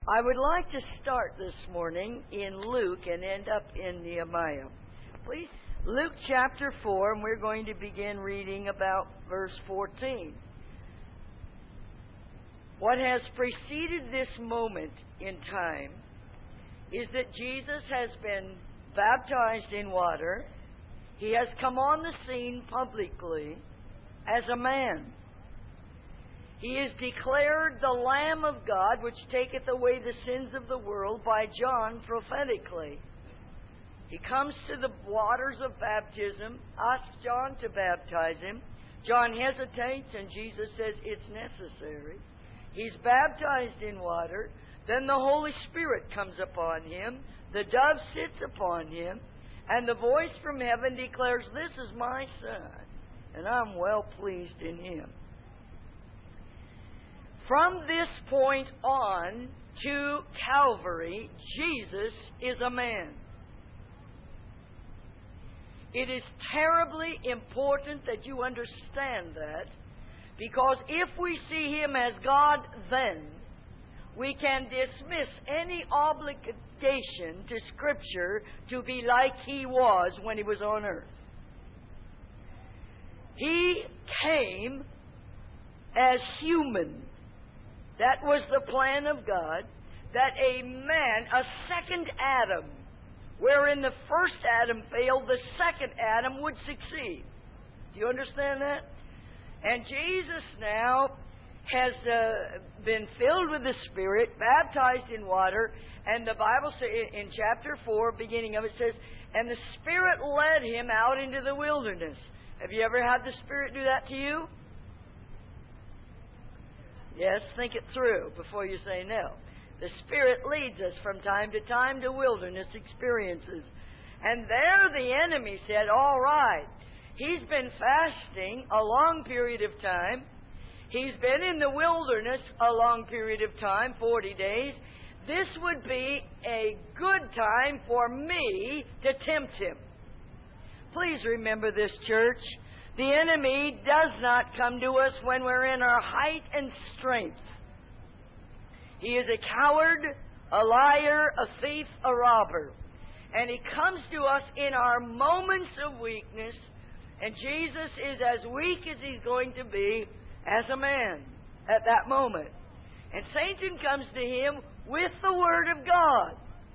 I would like to start this morning in Luke and end up in Nehemiah. Please, Luke chapter 4, and we're going to begin reading about verse 14. What has preceded this moment in time is that Jesus has been baptized in water. He has come on the scene publicly as a man. He is declared the Lamb of God, which taketh away the sins of the world, by John prophetically. He comes to the waters of baptism, asks John to baptize him. John hesitates, and Jesus says it's necessary. He's baptized in water. Then the Holy Spirit comes upon him. The dove sits upon him. And the voice from heaven declares, "This is my Son, and I'm well pleased in him." From this point on to Calvary, Jesus is a man. It is terribly important that you understand that, because if we see him as God then, we can dismiss any obligation to Scripture to be like he was when he was on earth. He came as human. That was the plan of God, that a man, a second Adam, wherein the first Adam failed, the second Adam would succeed. Do you understand that? And Jesus now has been filled with the Spirit, baptized in water, and the Bible says in chapter 4, beginning of it, says, "And the Spirit led him out into the wilderness." Have you ever had the Spirit do that to you? Yes, think it through before you say no. The Spirit leads us from time to wilderness experiences. And there the enemy said, all right, he's been fasting a long period of time. He's been in the wilderness a long period of time, 40 days. This would be a good time for me to tempt him. Please remember this, church. The enemy does not come to us when we're in our height and strength. He is a coward, a liar, a thief, a robber. And he comes to us in our moments of weakness. And Jesus is as weak as he's going to be as a man at that moment. And Satan comes to him with the Word of God.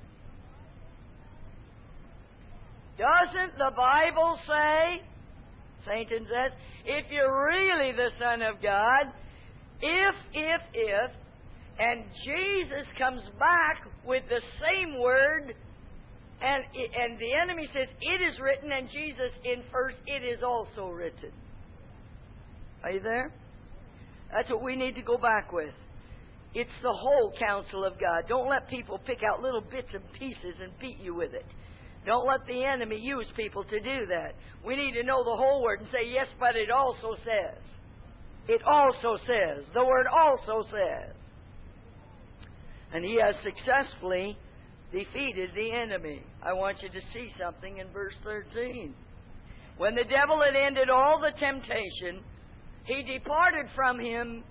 Doesn't the Bible say, Satan says, if you're really the Son of God, if, and Jesus comes back with the same word, and the enemy says, it is written, and Jesus in first, it is also written. Are you there? That's what we need to go back with. It's the whole counsel of God. Don't let people pick out little bits and pieces and beat you with it. Don't let the enemy use people to do that. We need to know the whole Word and say, yes, but it also says. It also says. The Word also says. And he has successfully defeated the enemy. I want you to see something in verse 13. When the devil had ended all the temptation, he departed from him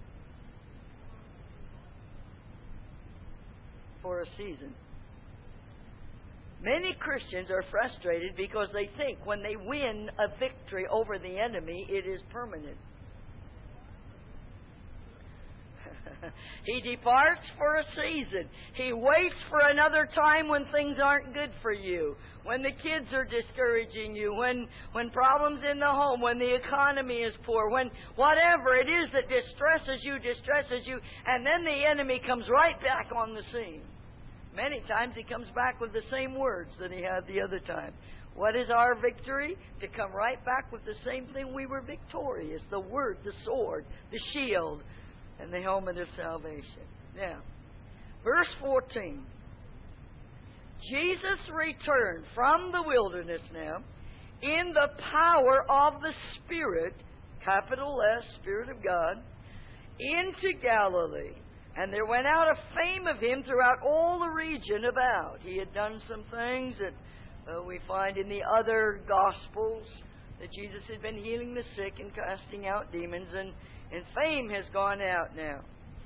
for a season. Many Christians are frustrated because they think when they win a victory over the enemy, it is permanent. He departs for a season. He waits for another time when things aren't good for you, when the kids are discouraging you, when problems in the home, when the economy is poor, when whatever it is that distresses you, and then the enemy comes right back on the scene. Many times he comes back with the same words that he had the other time. What is our victory? To come right back with the same thing we were victorious. The word, the sword, the shield, and the helmet of salvation. Now, verse 14. Jesus returned from the wilderness now in the power of the Spirit, capital S, Spirit of God, into Galilee. And there went out a fame of him throughout all the region about. He had done some things that we find in the other Gospels, that Jesus had been healing the sick and casting out demons, and fame has gone out now.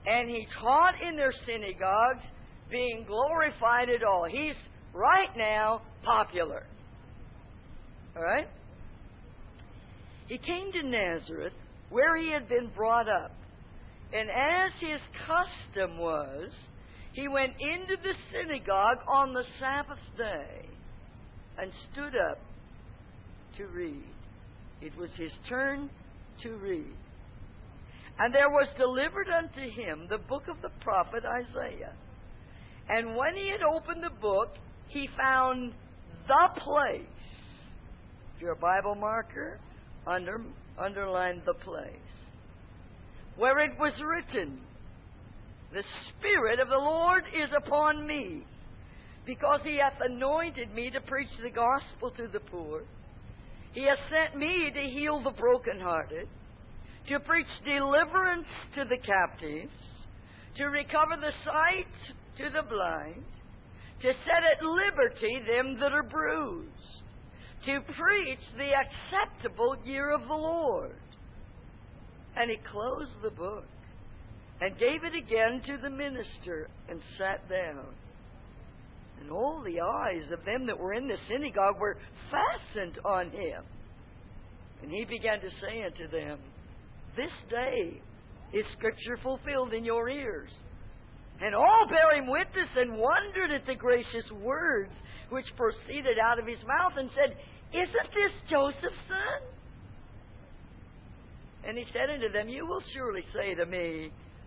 and he taught in their synagogues, being glorified at all. He's right now popular. All right? He came to Nazareth, where he had been brought up. And as his custom was, he went into the synagogue on the Sabbath day and stood up to read. It was his turn to read. And there was delivered unto him the book of the prophet Isaiah. And when he had opened the book, he found the place. If you're a Bible marker, underline the place. Where it was written, the Spirit of the Lord is upon me, because he hath anointed me to preach the gospel to the poor. He hath sent me to heal the brokenhearted, to preach deliverance to the captives, to recover the sight to the blind, to set at liberty them that are bruised, to preach the acceptable year of the Lord. And he closed the book and gave it again to the minister and sat down. And all the eyes of them that were in the synagogue were fastened on him. And he began to say unto them, This day is Scripture fulfilled in your ears. And all bare him witness and wondered at the gracious words which proceeded out of his mouth, and said, Isn't this Joseph's son? And he said unto them, You will surely say to me,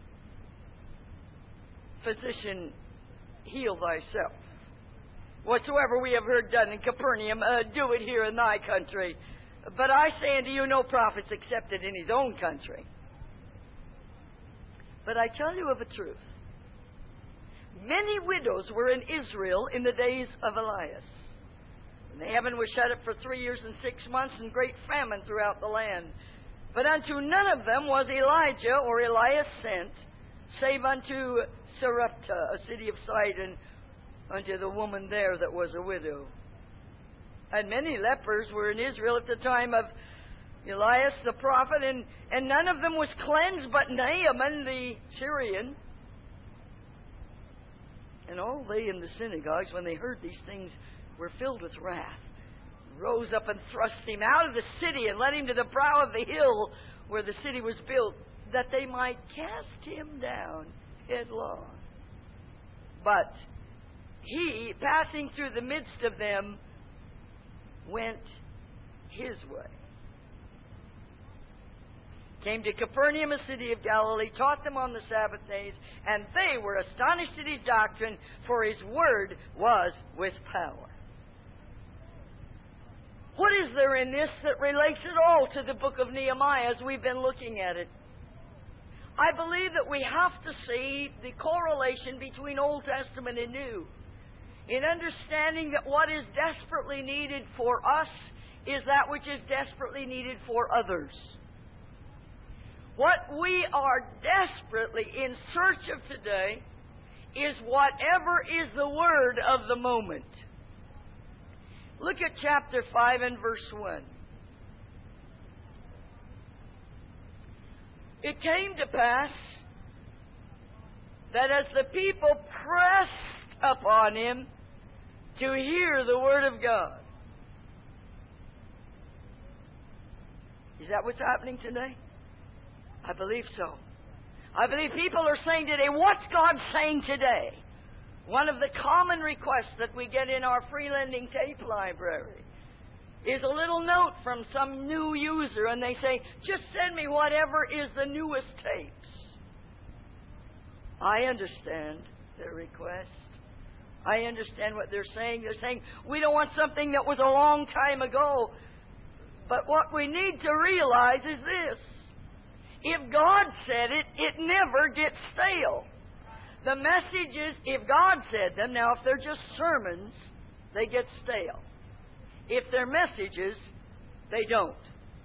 Physician, heal thyself. Whatsoever we have heard done in Capernaum, do it here in thy country. But I say unto you, no prophet's accepted in his own country. But I tell you of a truth. Many widows were in Israel in the days of Elias. And the heaven was shut up for 3 years and 6 months, and great famine throughout the land. But unto none of them was Elijah or Elias sent, save unto Sarepta, a city of Sidon, unto the woman there that was a widow. And many lepers were in Israel at the time of Elias the prophet, and none of them was cleansed but Naaman the Syrian. And all they in the synagogues, when they heard these things, were filled with wrath, rose up and thrust him out of the city, and led him to the brow of the hill where the city was built, that they might cast him down headlong. But he, passing through the midst of them, went his way. Came to Capernaum, a city of Galilee, taught them on the Sabbath days, and they were astonished at his doctrine, for his word was with power. What is there in this that relates at all to the book of Nehemiah as we've been looking at it? I believe that we have to see the correlation between Old Testament and New, in understanding that what is desperately needed for us is that which is desperately needed for others. What we are desperately in search of today is whatever is the word of the moment. Look at chapter 5 and verse 1. It came to pass that as the people pressed upon him to hear the word of God. Is that what's happening today? I believe so. I believe people are saying today, what's God saying today? One of the common requests that we get in our free lending tape library is a little note from some new user, and they say, just send me whatever is the newest tapes. I understand their request. I understand what they're saying. They're saying, we don't want something that was a long time ago. But what we need to realize is this. If God said it, it never gets stale. The messages, if God said them, now if they're just sermons, they get stale. If they're messages, they don't.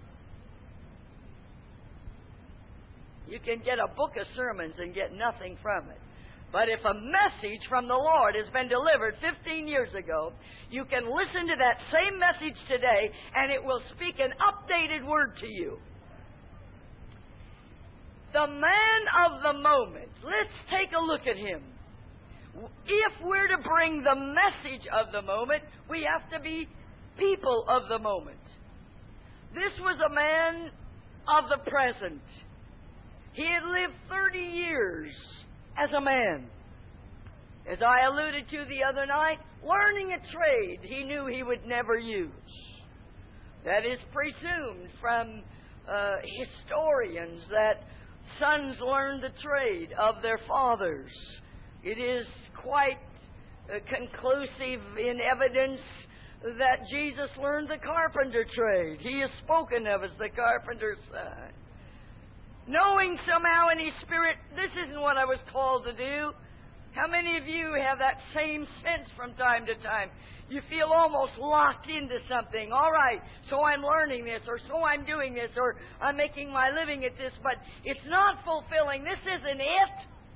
You can get a book of sermons and get nothing from it. But if a message from the Lord has been delivered 15 years ago, you can listen to that same message today, and it will speak an updated word to you. The man of the moment. Let's take a look at him. If we're to bring the message of the moment, we have to be people of the moment. This was a man of the present. He had lived 30 years as a man. As I alluded to the other night, learning a trade he knew he would never use. That is presumed from historians that sons learned the trade of their fathers. It is quite conclusive in evidence that Jesus learned the carpenter trade. He is spoken of as the carpenter's son. Knowing somehow in his spirit, this isn't what I was called to do. How many of you have that same sense from time to time? You feel almost locked into something. All right, so I'm learning this, or so I'm doing this, or I'm making my living at this, but it's not fulfilling. This isn't it.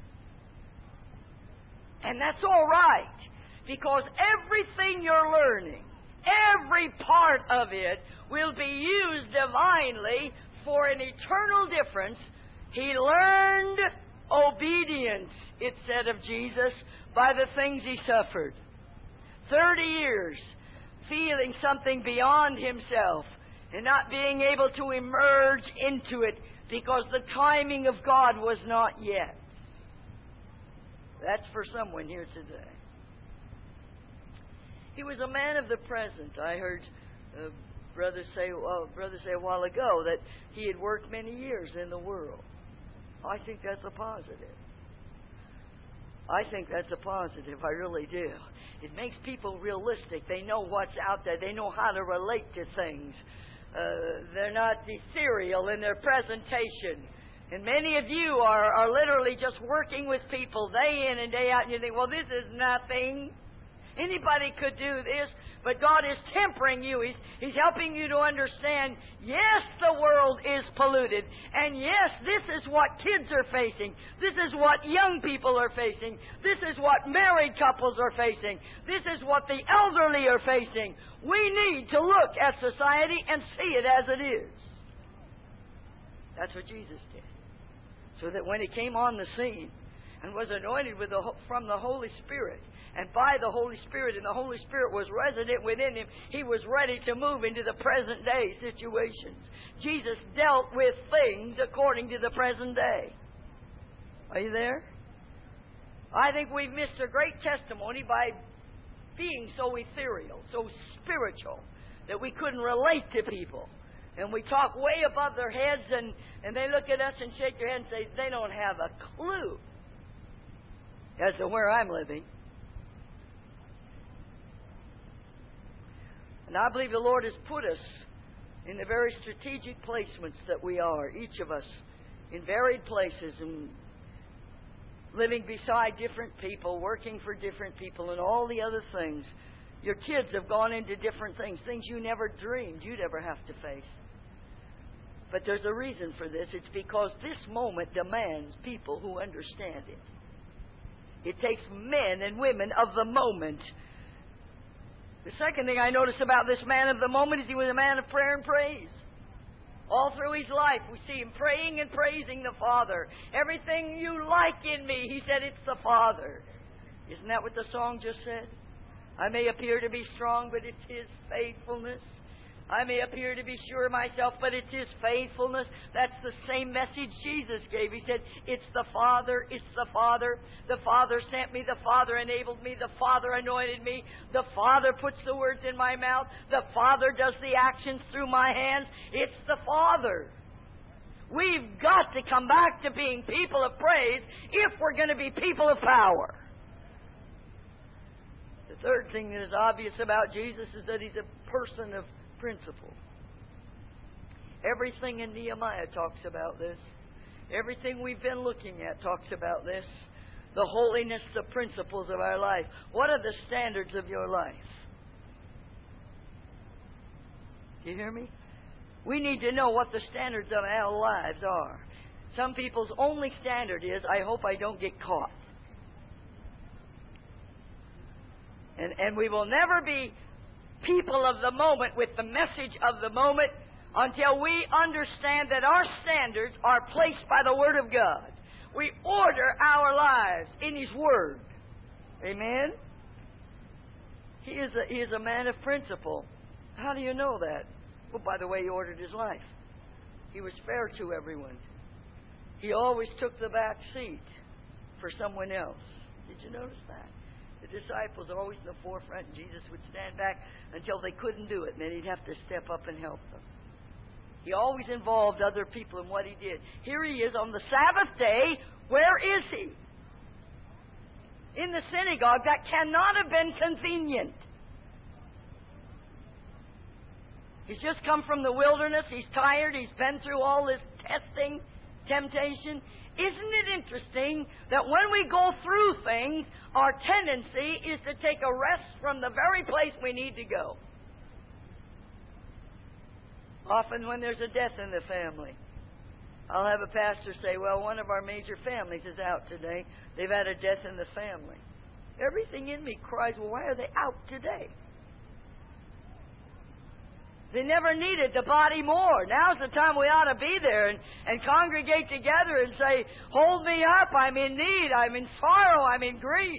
And that's all right, because everything you're learning, every part of it, will be used divinely for an eternal difference. He learned obedience, it said of Jesus, by the things he suffered. 30 years feeling something beyond himself and not being able to emerge into it because the timing of God was not yet. That's for someone here today. He was a man of the present. I heard brother say a while ago that he had worked many years in the world. I think that's a positive. I think that's a positive. I really do. It makes people realistic. They know what's out there. They know how to relate to things. They're not ethereal in their presentation. And many of you are literally just working with people day in and day out, and you think, well, this is nothing. Anybody could do this, but God is tempering you. He's helping you to understand, yes, the world is polluted, and yes, this is what kids are facing. This is what young people are facing. This is what married couples are facing. This is what the elderly are facing. We need to look at society and see it as it is. That's what Jesus did. So that when He came on the scene and was anointed from the Holy Spirit, and by the Holy Spirit, and the Holy Spirit was resident within Him, He was ready to move into the present day situations. Jesus dealt with things according to the present day. Are you there? I think we've missed a great testimony by being so ethereal, so spiritual, that we couldn't relate to people. And we talk way above their heads, and they look at us and shake their head and say, they don't have a clue as to where I'm living. And I believe the Lord has put us in the very strategic placements that we are, each of us, in varied places and living beside different people, working for different people, and all the other things. Your kids have gone into different things you never dreamed you'd ever have to face. But there's a reason for this. It's because this moment demands people who understand it. It takes men and women of the moment. The second thing I notice about this man of the moment is he was a man of prayer and praise. All through his life, we see him praying and praising the Father. Everything you like in me, he said, it's the Father. Isn't that what the song just said? I may appear to be strong, but it's His faithfulness. I may appear to be sure of myself, but it's His faithfulness. That's the same message Jesus gave. He said, it's the Father, it's the Father. The Father sent me, the Father enabled me, the Father anointed me, the Father puts the words in my mouth, the Father does the actions through my hands. It's the Father. We've got to come back to being people of praise if we're going to be people of power. The third thing that is obvious about Jesus is that He's a person of principle. Everything in Nehemiah talks about this. Everything we've been looking at talks about this. The holiness, the principles of our life. What are the standards of your life? Do you hear me? We need to know what the standards of our lives are. Some people's only standard is, I hope I don't get caught. And we will never be people of the moment with the message of the moment until we understand that our standards are placed by the Word of God. We order our lives in His Word. Amen? He is a man of principle. How do you know that? Well, by the way he ordered his life. He was fair to everyone. He always took the back seat for someone else. Did you notice that? The disciples are always in the forefront, and Jesus would stand back until they couldn't do it, and then He'd have to step up and help them. He always involved other people in what He did. Here He is on the Sabbath day. Where is He? In the synagogue. That cannot have been convenient. He's just come from the wilderness. He's tired. He's been through all this testing, temptation. Isn't it interesting that when we go through things, our tendency is to take a rest from the very place we need to go? Often when there's a death in the family, I'll have a pastor say, well, one of our major families is out today. They've had a death in the family. Everything in me cries, well, why are they out today? They never needed the body more. Now's the time we ought to be there and congregate together and say, hold me up, I'm in need, I'm in sorrow, I'm in grief.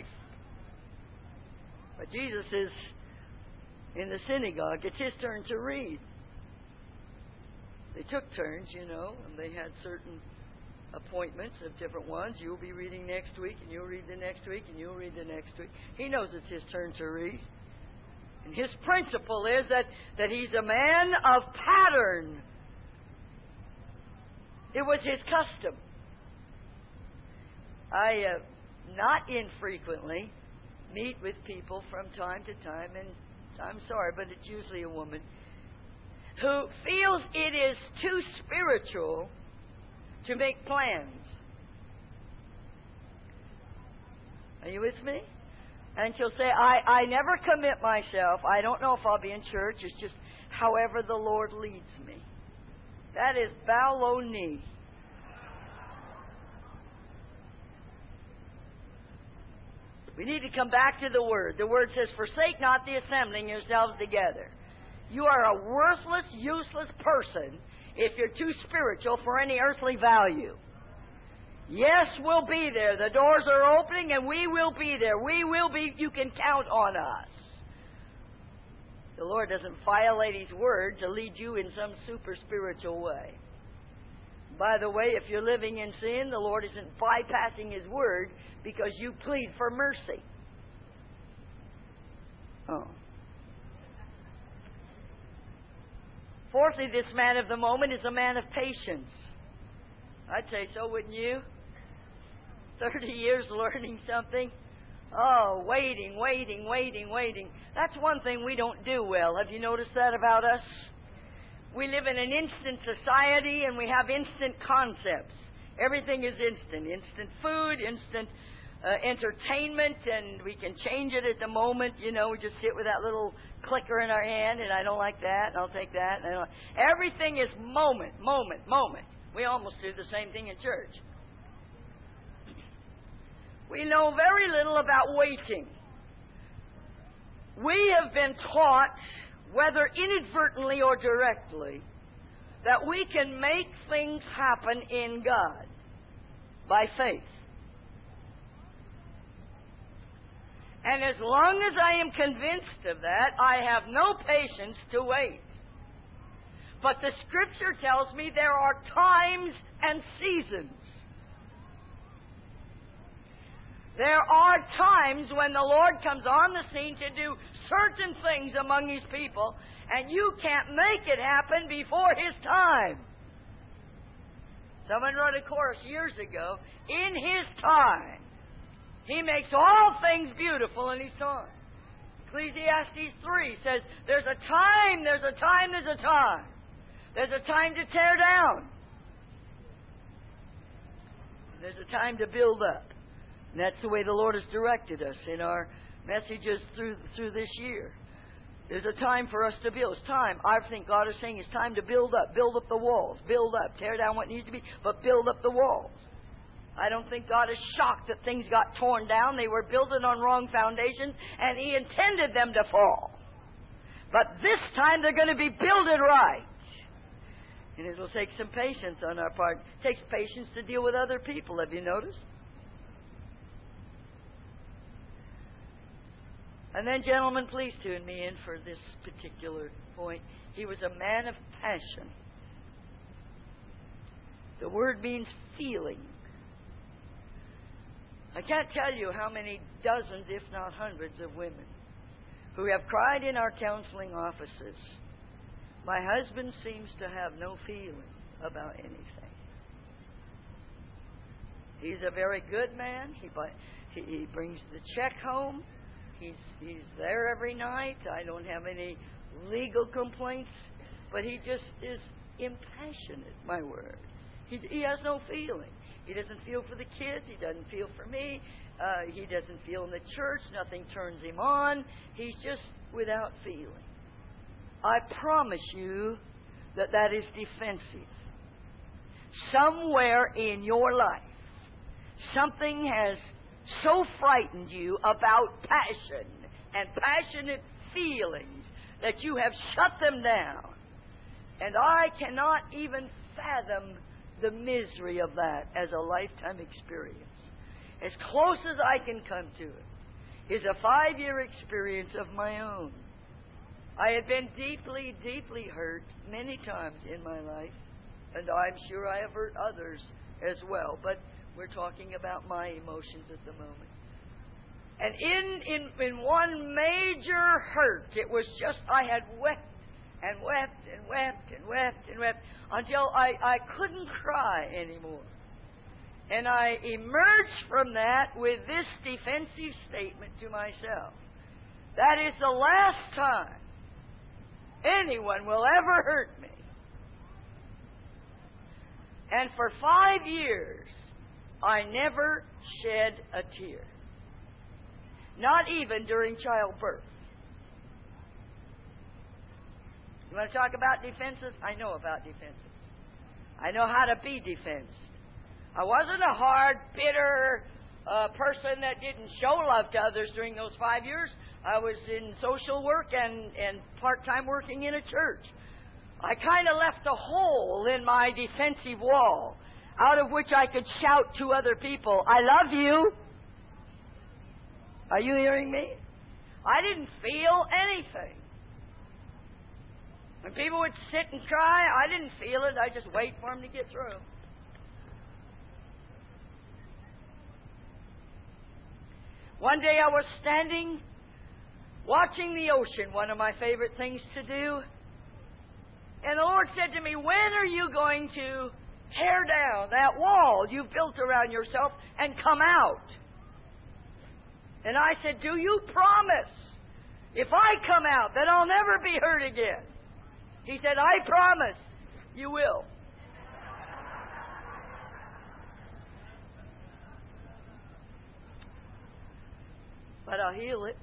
But Jesus is in the synagogue. It's His turn to read. They took turns, and they had certain appointments of different ones. You'll be reading next week, and you'll read the next week, and you'll read the next week. He knows it's His turn to read. And His principle is that He's a man of pattern. It was His custom. I not infrequently meet with people from time to time, and I'm sorry, but it's usually a woman, who feels it is too spiritual to make plans. Are you with me? And she'll say, I never commit myself. I don't know if I'll be in church. It's just however the Lord leads me. That is bow low knee. We need to come back to the Word. The Word says, forsake not the assembling yourselves together. You are a worthless, useless person if you're too spiritual for any earthly value. Yes, we'll be there. The doors are opening and we will be there. We will be. You can count on us. The Lord doesn't violate His Word to lead you in some super spiritual way. By the way, if you're living in sin, the Lord isn't bypassing His Word because you plead for mercy. Oh. Fourthly, this man of the moment is a man of patience. I'd say so, wouldn't you? 30 years learning something. Oh, waiting. That's one thing we don't do well. Have you noticed that about us? We live in an instant society and we have instant concepts. Everything is instant. Instant food, instant entertainment, and we can change it at the moment. We just sit with that little clicker in our hand, and I don't like that, and I'll take that. And everything is moment. We almost do the same thing in church. We know very little about waiting. We have been taught, whether inadvertently or directly, that we can make things happen in God by faith. And as long as I am convinced of that, I have no patience to wait. But the Scripture tells me there are times and seasons. There are times when the Lord comes on the scene to do certain things among His people, and you can't make it happen before His time. Someone wrote a chorus years ago, in His time, He makes all things beautiful in His time. Ecclesiastes 3 says, there's a time, there's a time, there's a time. There's a time to tear down. There's a time to build up. And that's the way the Lord has directed us in our messages through this year. There's a time for us to build. It's time. I think God is saying it's time to build up. Build up the walls. Build up. Tear down what needs to be, but build up the walls. I don't think God is shocked that things got torn down. They were building on wrong foundations, and He intended them to fall. But this time they're going to be builded right. And it'll take some patience on our part. It takes patience to deal with other people. Have you noticed? And then, gentlemen, please tune me in for this particular point. He was a man of passion. The word means feeling. I can't tell you how many dozens, if not hundreds, of women who have cried in our counseling offices, my husband seems to have no feeling about anything. He's a very good man. He brings the check home. He's there every night. I don't have any legal complaints, but he just is impassionate, my word. He has no feeling. He doesn't feel for the kids. He doesn't feel for me. He doesn't feel in the church. Nothing turns him on. He's just without feeling. I promise you that that is defensive. Somewhere in your life, something has so frightened you about passion and passionate feelings that you have shut them down. And I cannot even fathom the misery of that as a lifetime experience. As close as I can come to it is a 5-year experience of my own. I had been deeply, deeply hurt many times in my life, and I'm sure I have hurt others as well, but we're talking about my emotions at the moment. And in one major hurt, it was just I had wept and wept and wept and wept and wept until I couldn't cry anymore. And I emerged from that with this defensive statement to myself. That is the last time anyone will ever hurt me. And for 5 years, I never shed a tear. Not even during childbirth. You want to talk about defenses? I know about defenses. I know how to be defensed. I wasn't a hard, bitter person that didn't show love to others during those 5 years. I was in social work and part-time working in a church. I kind of left a hole in my defensive wall out of which I could shout to other people, I love you. Are you hearing me? I didn't feel anything. When people would sit and cry, I didn't feel it. I just wait for them to get through. One day I was standing watching the ocean, one of my favorite things to do. And the Lord said to me, when are you going to tear down that wall you've built around yourself and come out? And I said, do you promise if I come out that I'll never be hurt again? He said, I promise you will. But I'll heal it.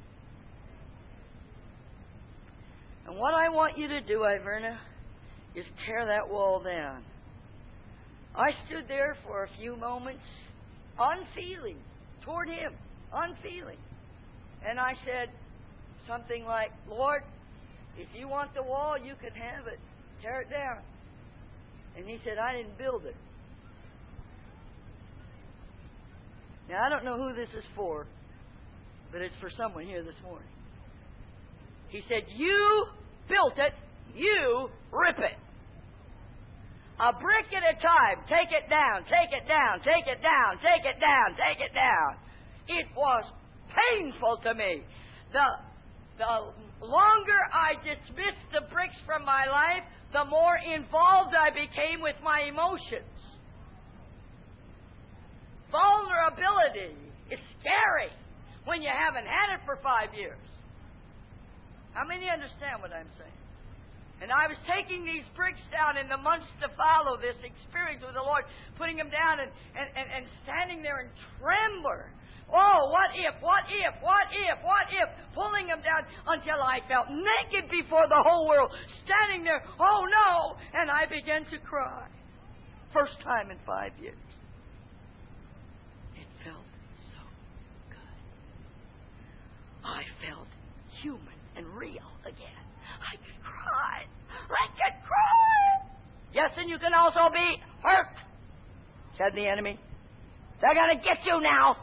And what I want you to do, Iverna, is tear that wall down. I stood there for a few moments, unfeeling toward Him, unfeeling. And I said something like, Lord, if you want the wall, you can have it. Tear it down. And He said, I didn't build it. Now, I don't know who this is for, but it's for someone here this morning. He said, you built it, you rip it. A brick at a time. Take it down, take it down, take it down, take it down, take it down. It was painful to me. The longer I dismissed the bricks from my life, the more involved I became with my emotions. Vulnerability is scary when you haven't had it for 5 years. How many understand what I'm saying? And I was taking these bricks down in the months to follow this experience with the Lord, putting them down and standing there and trembling. Oh, what if, pulling them down until I felt naked before the whole world, standing there, oh no, and I began to cry. First time in 5 years. It felt so good. I felt human and real again. I could cry. I could cry. Yes, and you can also be hurt, said the enemy. They're going to get you now.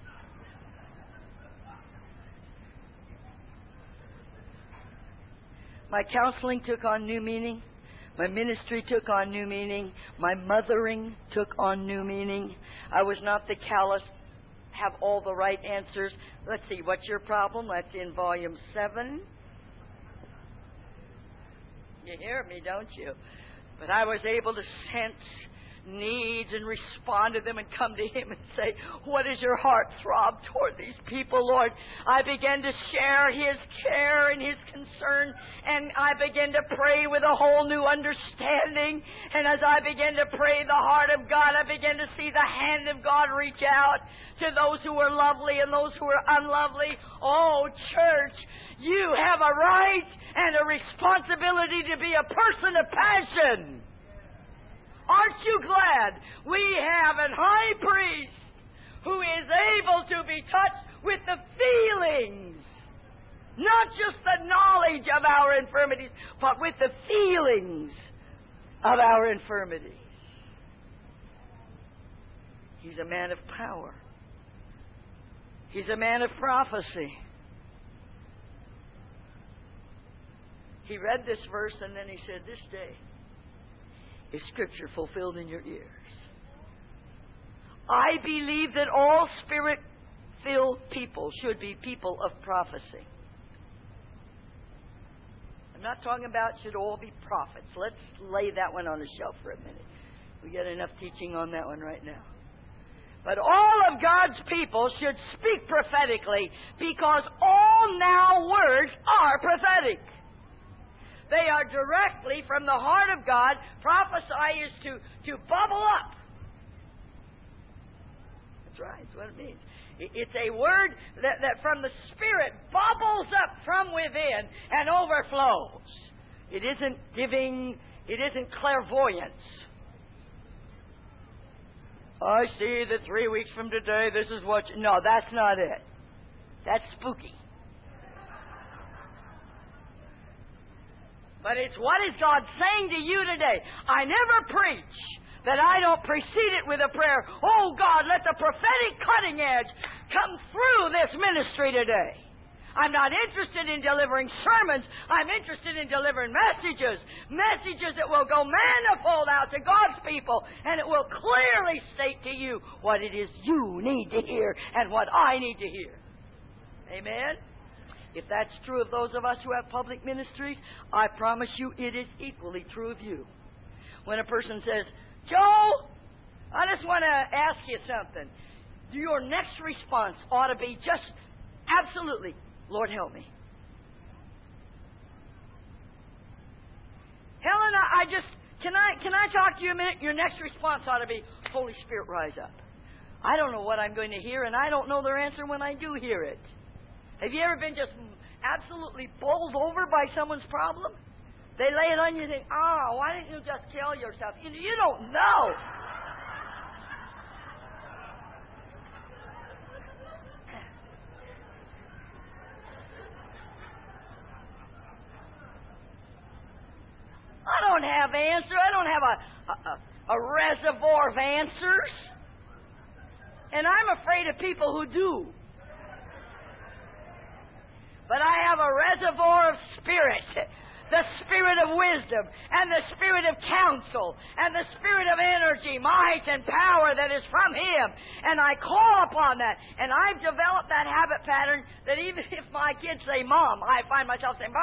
My counseling took on new meaning. My ministry took on new meaning. My mothering took on new meaning. I was not the callous, have all the right answers. Let's see, what's your problem? That's in volume 7. You hear me, don't you? But I was able to sense needs and respond to them and come to Him and say, what is your heart throb toward these people, Lord? I began to share His care and His concern, and I began to pray with a whole new understanding. And as I began to pray the heart of God, I began to see the hand of God reach out to those who were lovely and those who were unlovely. Oh, church, you have a right and a responsibility to be a person of passion. Aren't you glad we have a high priest who is able to be touched with the feelings, not just the knowledge of our infirmities, but with the feelings of our infirmities? He's a man of power. He's a man of prophecy. He read this verse and then he said, this day is Scripture fulfilled in your ears. I believe that all Spirit-filled people should be people of prophecy. I'm not talking about should all be prophets. Let's lay that one on the shelf for a minute. We get enough teaching on that one right now. But all of God's people should speak prophetically, because all now words are prophetic. They are directly from the heart of God. Prophesy is to bubble up. That's right. That's what it means. It's a word that from the Spirit bubbles up from within and overflows. It isn't giving, it isn't clairvoyance. I see that 3 weeks from today, this is what you... No, that's not it. That's spooky. But it's what is God saying to you today. I never preach that I don't precede it with a prayer. Oh God, let the prophetic cutting edge come through this ministry today. I'm not interested in delivering sermons. I'm interested in delivering messages. Messages that will go manifold out to God's people, and it will clearly state to you what it is you need to hear and what I need to hear. Amen? If that's true of those of us who have public ministries, I promise you it is equally true of you. When a person says, Joe, I just want to ask you something. Your next response ought to be just absolutely, Lord, help me. Helen, can I talk to you a minute? Your next response ought to be, Holy Spirit, rise up. I don't know what I'm going to hear, and I don't know their answer when I do hear it. Have you ever been just absolutely bowled over by someone's problem? They lay it on you and think, why didn't you just kill yourself? You don't know. I don't have answers. I don't have a reservoir of answers. And I'm afraid of people who do. But I have a reservoir of spirit, the spirit of wisdom, and the spirit of counsel, and the spirit of energy, might, and power that is from Him. And I call upon that. And I've developed that habit pattern that even if my kids say, Mom, I find myself saying,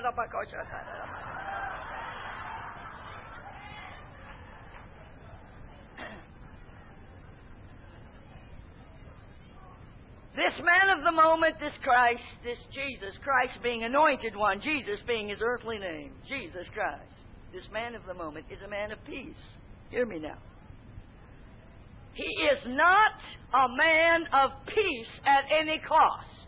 this man of the moment, this Christ, this Jesus, Christ being anointed one, Jesus being His earthly name, Jesus Christ, this man of the moment is a man of peace. Hear me now. He is not a man of peace at any cost.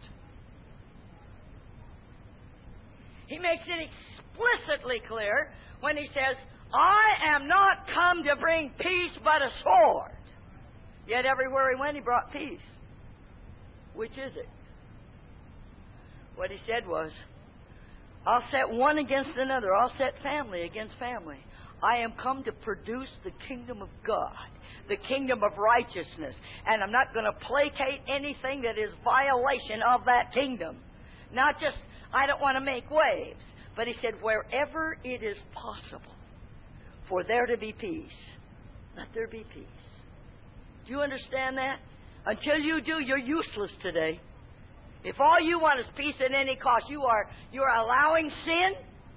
He makes it explicitly clear when he says, I am not come to bring peace but a sword. Yet everywhere He went, He brought peace. Which is it? What He said was, I'll set one against another. I'll set family against family. I am come to produce the kingdom of God, the kingdom of righteousness. And I'm not going to placate anything that is violation of that kingdom. Not just, I don't want to make waves. But he said, wherever it is possible for there to be peace, let there be peace. Do you understand that? Until you do, you're useless today. If all you want is peace at any cost, you are allowing sin.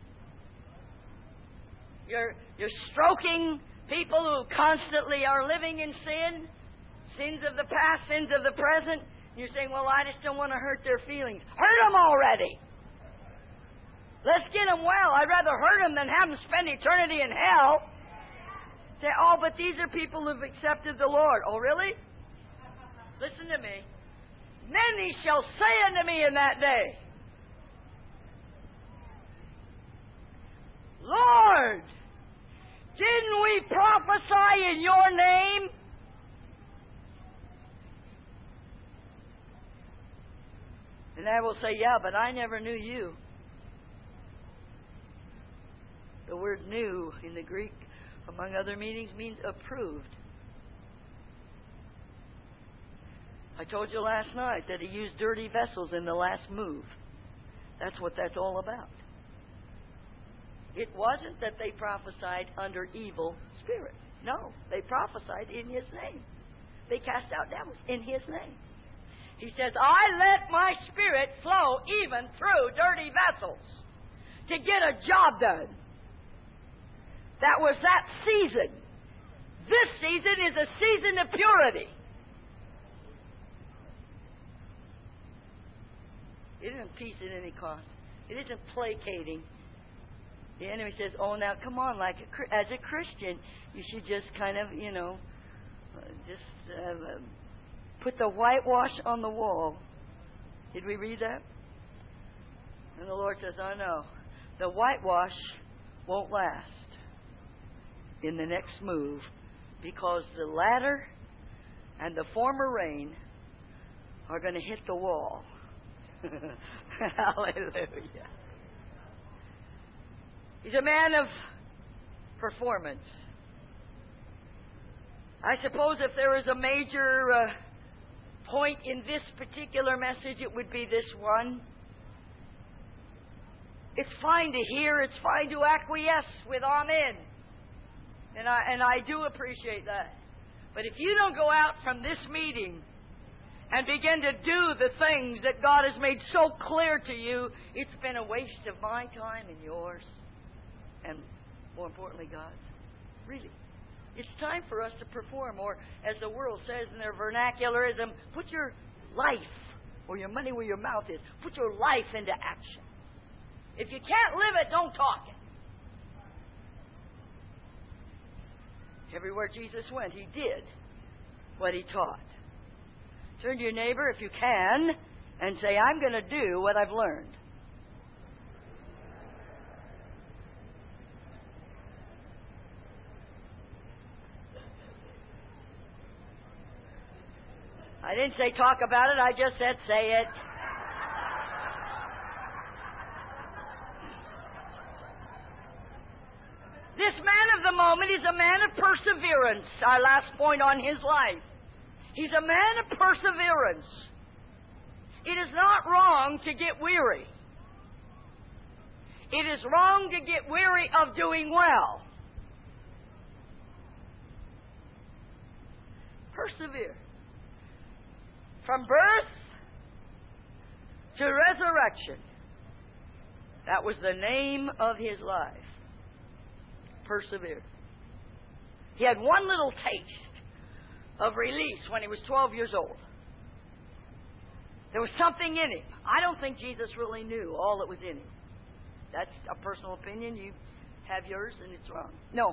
You're stroking people who constantly are living in sin, sins of the past, sins of the present. You're saying, well, I just don't want to hurt their feelings. Hurt them already. Let's get them well. I'd rather hurt them than have them spend eternity in hell. Say, oh, but these are people who've accepted the Lord. Oh, really? Listen to me. Many shall say unto me in that day, Lord, didn't we prophesy in your name? And I will say, yeah, but I never knew you. The word "new" in the Greek, among other meanings, means approved. I told you last night that he used dirty vessels in the last move. That's what that's all about. It wasn't that they prophesied under evil spirits. No, they prophesied in his name. They cast out devils in his name. He says, I let my spirit flow even through dirty vessels to get a job done. That was that season. This season is a season of purity. It isn't peace at any cost. It isn't placating. The enemy says, oh, now come on, like as a Christian, you should just kind of, put the whitewash on the wall. Did we read that? And the Lord says, oh no, the whitewash won't last in the next move, because the latter and the former rain are going to hit the wall. Hallelujah. He's a man of performance. I suppose if there is a major point in this particular message, it would be this one. It's fine to hear, it's fine to acquiesce with amen. And I do appreciate that. But if you don't go out from this meeting and begin to do the things that God has made so clear to you, it's been a waste of my time and yours. And more importantly, God's. Really. It's time for us to perform, or as the world says in their vernacularism, put your life or your money where your mouth is. Put your life into action. If you can't live it, don't talk it. Everywhere Jesus went, he did what he taught. Turn to your neighbor, if you can, and say, I'm going to do what I've learned. I didn't say talk about it, I just said say it. This man of the moment is a man of perseverance. Our last point on his life. He's a man of perseverance. It is not wrong to get weary. It is wrong to get weary of doing well. Persevere. From birth to resurrection. That was the name of his life. Persevere. He had one little taste of release when he was 12 years old. There was something in him. I don't think Jesus really knew all that was in him. That's a personal opinion. You have yours and it's wrong. No.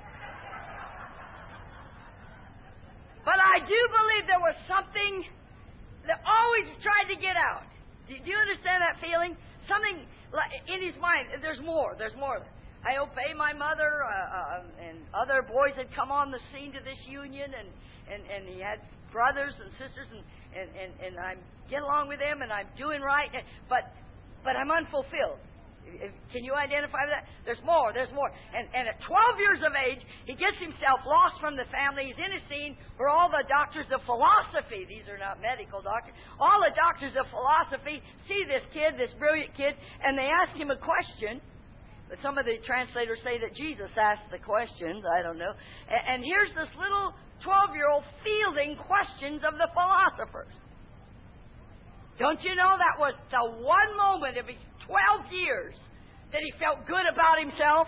But I do believe there was something that always tried to get out. Do you understand that feeling? Something in his mind. There's more. There's more. I obey my mother, and other boys had come on the scene to this union, and he had brothers and sisters, and I get along with them, and I'm doing right, but I'm unfulfilled. Can you identify that? There's more. And at 12 years of age, he gets himself lost from the family. He's in a scene where all the doctors of philosophy, these are not medical doctors, all the doctors of philosophy see this kid, this brilliant kid, and they ask him a question. But some of the translators say that Jesus asked the questions. I don't know. And here's this little 12-year-old fielding questions of the philosophers. Don't you know that was the one moment of his 12 years that he felt good about himself?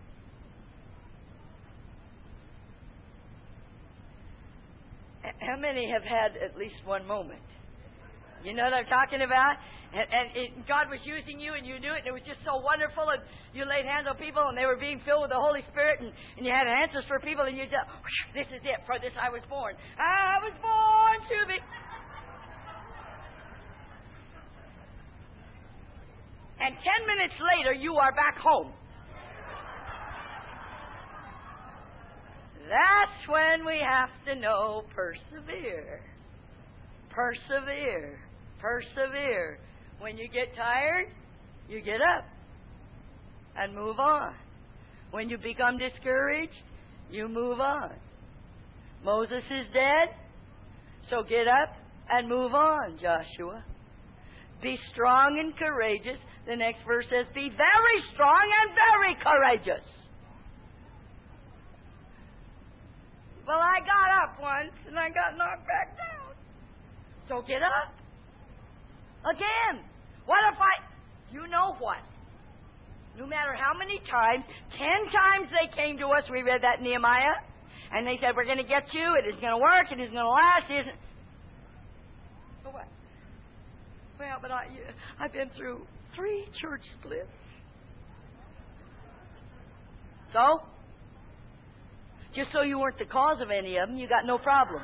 How many have had at least one moment? You know what I'm talking about? And God was using you and you knew it, and it was just so wonderful, and you laid hands on people and they were being filled with the Holy Spirit, and you had answers for people, and you said, this is it, for this I was born. I was born to be... And 10 minutes later, you are back home. That's when we have to know persevere. Persevere. Persevere. When you get tired, you get up and move on. When you become discouraged, you move on. Moses is dead, so get up and move on, Joshua. Be strong and courageous. The next verse says, be very strong and very courageous. Well, I got up once and I got knocked back down. So get up. Again. What if you know what? No matter how many times, 10 times they came to us, we read that in Nehemiah, and they said, we're going to get you, it isn't going to work, it isn't going to last, it isn't. So what? Well, but I've been through 3 church splits. So? Just so you weren't the cause of any of them, you got no problem.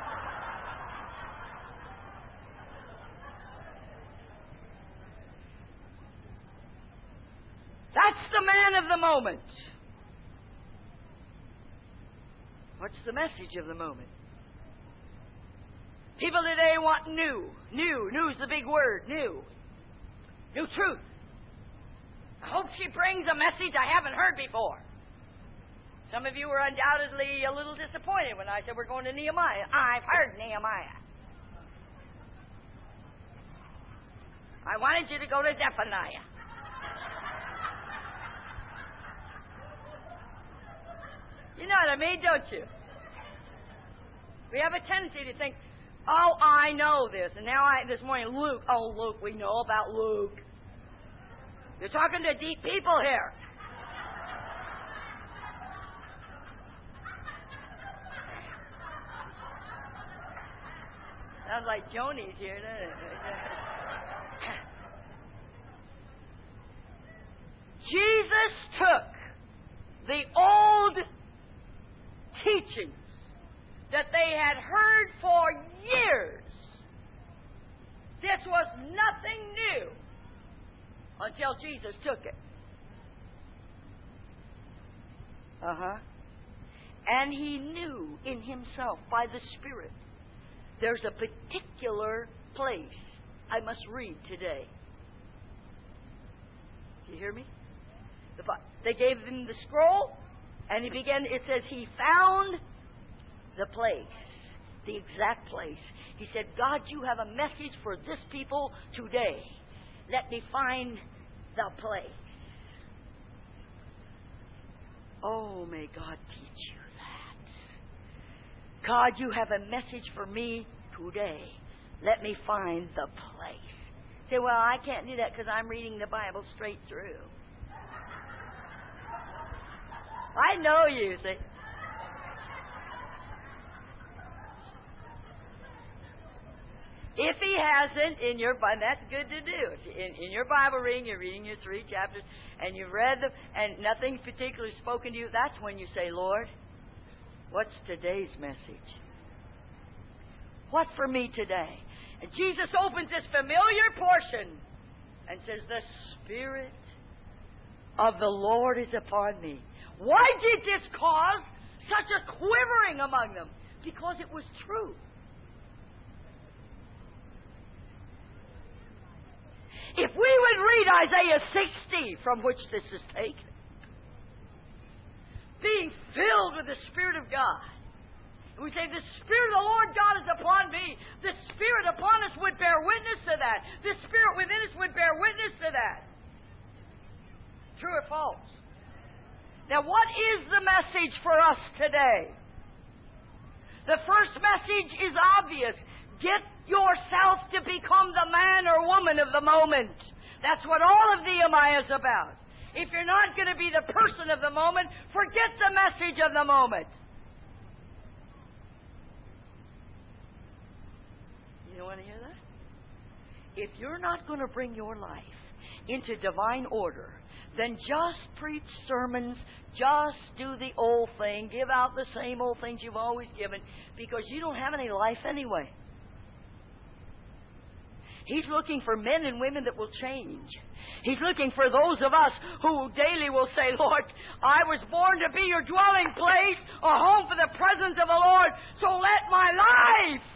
That's the man of the moment. What's the message of the moment? People today want new. New's the big word. New truth. I hope she brings a message I haven't heard before. Some of you were undoubtedly a little disappointed when I said we're going to Nehemiah. I've heard Nehemiah. I wanted you to go to Zephaniah. You know what I mean, don't you? We have a tendency to think, oh, I know this. And now this morning, Luke. Oh, Luke, we know about Luke. You're talking to deep people here. Sounds like Joni's here, doesn't it? Jesus took the old teachings that they had heard for years. This was nothing new until Jesus took it. And he knew in himself by the Spirit there's a particular place I must read today. Do you hear me? They gave him the scroll, and he began, it says he found the place, the exact place. He said, God, you have a message for this people today. Let me find the place. Oh, may God teach you that. God, you have a message for me today. Let me find the place. Say, well, I can't do that because I'm reading the Bible straight through. I know you, see. If he hasn't in your Bible, that's good to do. In your Bible reading, you're reading your 3 chapters, and you've read them, and nothing particularly spoken to you, that's when you say, Lord, what's today's message? What for me today? And Jesus opens this familiar portion and says, the Spirit of the Lord is upon me. Why did this cause such a quivering among them? Because it was true. If we would read read Isaiah 60, from which this is taken. Being filled with the Spirit of God. And we say, the Spirit of the Lord God is upon me. The Spirit upon us would bear witness to that. The Spirit within us would bear witness to that. True or false? Now, what is the message for us today? The first message is obvious. Get yourself to become the man or woman of the moment. That's what all of Nehemiah is about. If you're not going to be the person of the moment, forget the message of the moment. You want to hear that? If you're not going to bring your life into divine order, then just preach sermons, just do the old thing, give out the same old things you've always given, because you don't have any life anyway. He's looking for men and women that will change. He's looking for those of us who daily will say, Lord, I was born to be your dwelling place, a home for the presence of the Lord, so let my life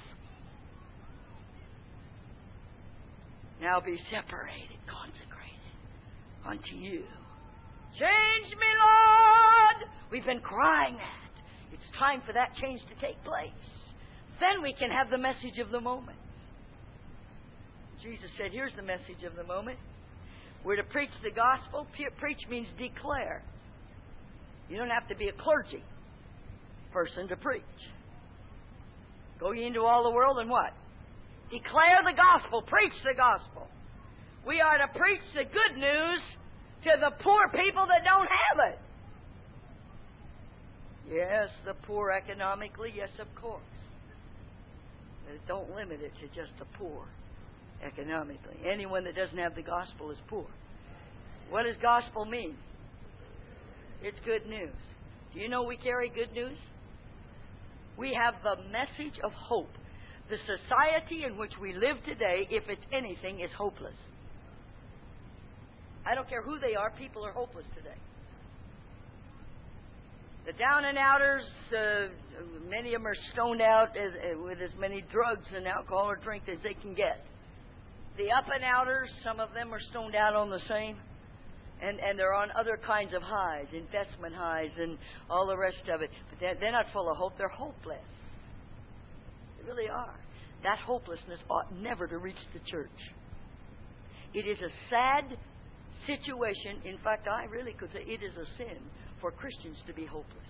now be separated, consecrated unto you. Change me, Lord! We've been crying that. It's time for that change to take place. Then we can have the message of the moment. Jesus said, here's the message of the moment. We're to preach the gospel. Preach means declare. You don't have to be a clergy person to preach. Go ye into all the world and what? Declare the gospel. Preach the gospel. We are to preach the good news to the poor people that don't have it. Yes, the poor economically, yes, of course. But don't limit it to just the poor economically. Anyone that doesn't have the gospel is poor. What does gospel mean? It's good news. Do you know we carry good news? We have the message of hope. The society in which we live today, if it's anything, is hopeless. I don't care who they are, people are hopeless today. The down and outers, many of them are stoned out with as many drugs and alcohol or drink as they can get. The up and outers, some of them are stoned out on the same. And they're on other kinds of highs, investment highs and all the rest of it. But they're not full of hope, they're hopeless. They really are. That hopelessness ought never to reach the church. It is a sad situation. In fact, I really could say it is a sin for Christians to be hopeless.